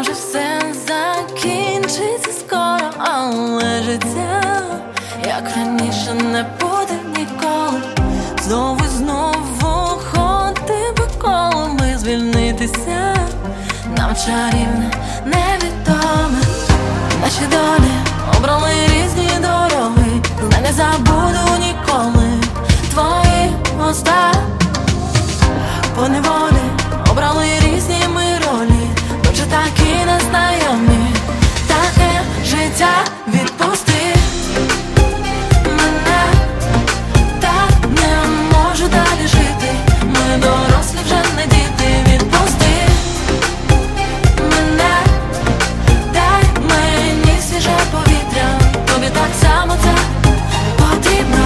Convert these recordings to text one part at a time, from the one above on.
Може все закінчиться скоро, але життя, як раніше, не буде ніколи. Знову і знову ходити по колу, ми звільнитися нам чарівне, невідоме. Наші долі обрали різні дороги, знай не забуду ніколи твої уста. По неволі обрали різні ми ролі, ми вже такі незнайомі. Таке життя, відпусти мене, так не можу далі жити. Ми дорослі, вже не діти. Відпусти мене, дай мені свіже повітря, тобі так само це потрібно.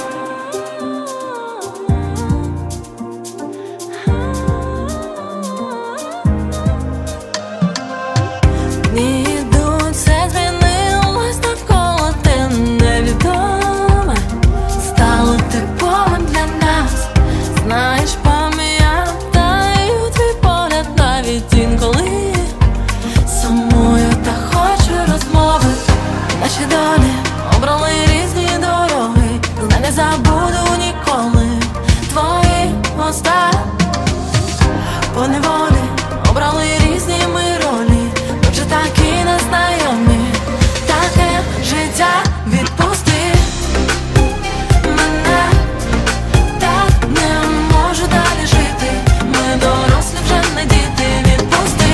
Дні йдуть, все змінилось навколо, те невідоме стало типовим для нас. Знаєш, пам'ятаю твій погляд навіть інколи сумую та хочу розмови. Наші долі обрали різні дороги, знай не забуду ніколи твої уста. По неволі обрали різні ми ролі, ми вже такі незнайомі. Таке життя, відпусти мене, так не можу далі жити. Ми дорослі, вже не діти. Відпусти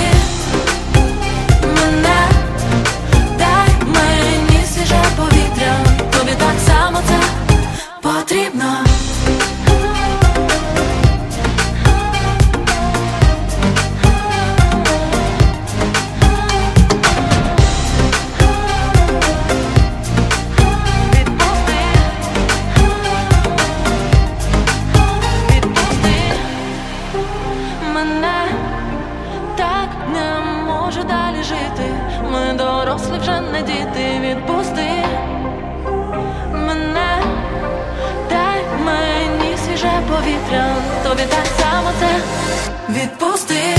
мене, дай мені свіже повітря, тобі так само це потрібно. Мене, так не можу далі жити. Ми дорослі, вже не діти. Відпусти мене, дай мені свіже повітря, тобі так само це відпусти.